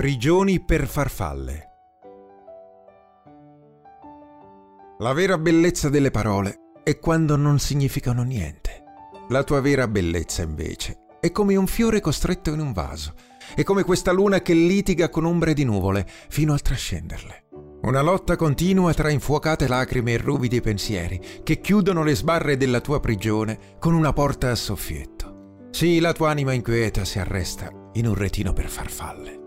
Prigioni per farfalle. La vera bellezza delle parole è quando non significano niente. La tua vera bellezza, invece, è come un fiore costretto in un vaso. È come questa luna che litiga con ombre di nuvole fino al trascenderle. Una lotta continua tra infuocate lacrime e ruvidi pensieri che chiudono le sbarre della tua prigione con una porta a soffietto. Sì, la tua anima inquieta si arresta in un retino per farfalle.